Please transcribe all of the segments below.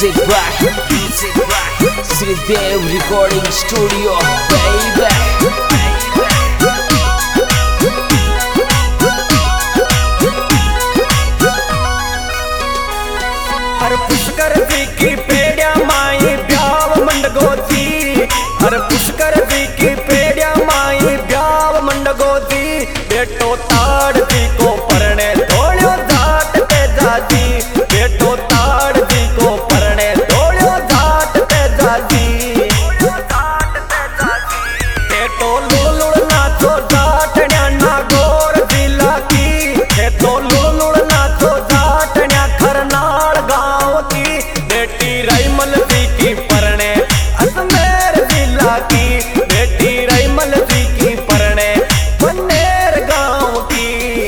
Music by Sridev Recording Studio, baby. हर पुष्कर जी की पेड़िया माई ब्याव मंडगो जी, हर पुष्कर जी की पेड़िया माई ब्याव मंडगो जी। बेटो ताड़ जी को परणे धोलियो जाट तेजा जी, बेटो ताड़ जी को परणे धोलियो जाट तेजा जी। बेटो लुड़ नाचो जाट न्या गोर जिला की, बेटो लुड़ नाचो जाट न्या खरनाल गाँव की। बेटी रईमल जी की परणे अजमेर जिला की, बेटी रईमल जी की परणे बन्नेर गाँव की।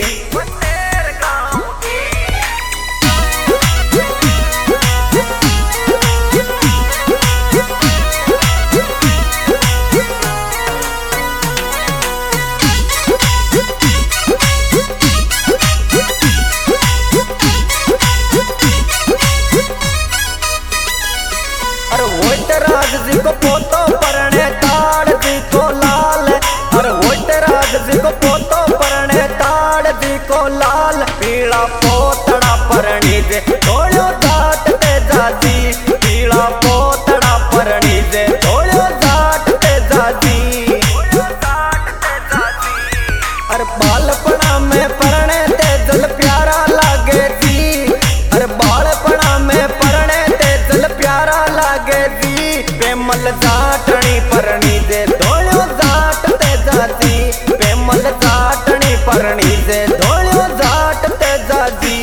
राज जी को पोतो परणे ताड़ जी को लाल, अरे राज जी को पोतो परणे ताड़ जी को लाल। पीला पोतड़ा परणी जे धोलियो जाट तेजा जी, पीला पोतड़ा परणी जे धोलियो जाट तेजा जी। अरे बालपना में परणे तेजल प्यारा लागे जी, अरे बालपना में परणे तेजल प्यारा लागे जी। पेमल जाटनी परणी जे धोलियो जाट तेजा जी, पेमल जाटनी परणी जे धोलियो जाट तेजा जी।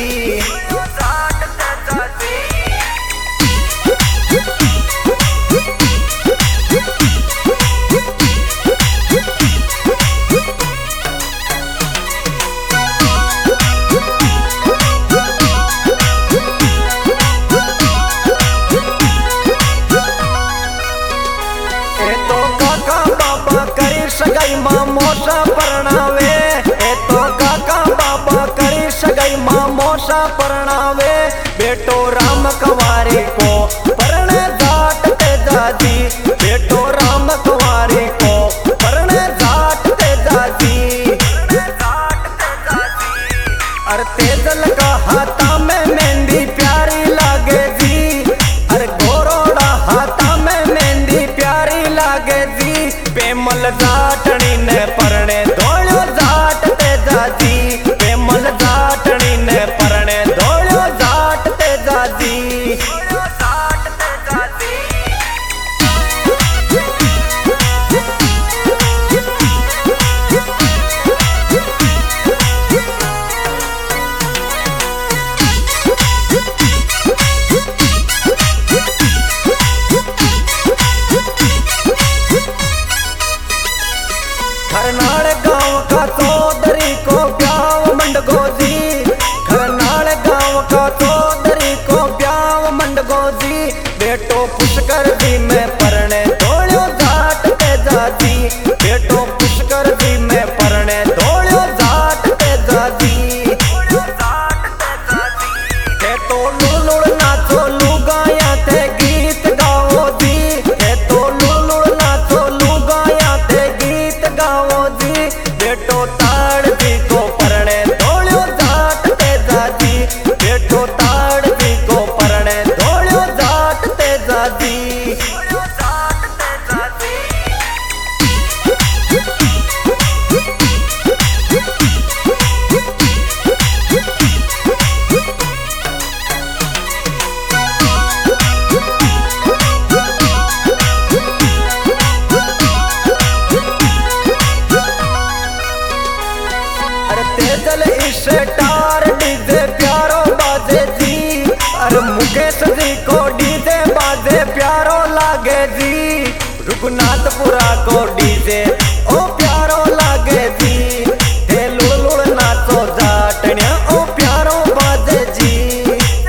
सगाई माँ मोसा परणावे, ए तो काका बाबा करी सगाई माँ मोसा परणावे। बेटो राम कुंवारी को परणे जाट तेजा जी, बेटो राम कुंवारी को परणे जाट तेजा जी। अरे तेजल का हाथा में मेहंदी प्यारी लागे जी, अरे गोरोड़ा हाथा में मेहंदी प्यारी लागे जी। पेमल जाटनी ने परणे धोलियो जाट तेजा जी, पेमल जाटनी ने परणे धोलियो जाट तेजा जी। खरनाल गाँव का चौधरी को ब्याव मंडगो जी, खरनाल गाँव का चौधरी को ब्याव मंडगो जी। बेटो पुष्कर जी में परणे धोलियो जाट तेजा जी, बेटो पुष्कर जी में परणे धोलियो जाट तेजा जी। बेटो लुड़ नाचो लुगाया थे गीत गाओ जी, बेटो लुड़ नाचो लुगाया थे गीत गाओ जी। बेटो ताड़ जी को परणे धोलियो जाट तेजा जी, बेटो ताड़ जी को परणे धोलियो जाट तेजा जी। तेजल स्टार डीजे प्यारो बाजे जी, अरे मुकेश जी को डीजे बाजे प्यारो लागे जी। रघुनाथपुरा को डीजे ओ प्यारो लागे जी, हे लुड़ नाचो जाटनिया ओ प्यारो बाजे जी।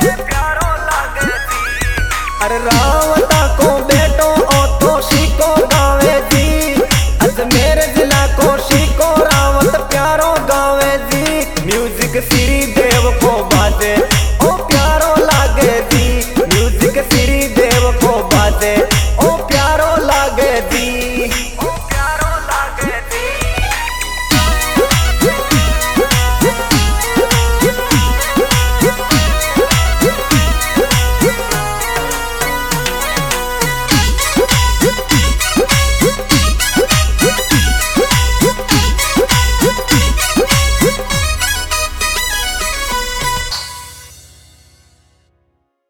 अरे रावता को बेटो ओ तो सीको गावे जी, अजमेर जिला को सीको रावत प्यारो गावे जी। म्यूजिक श्री देव को बाजे ओ प्यारो लागे जी, म्यूजिक श्री दे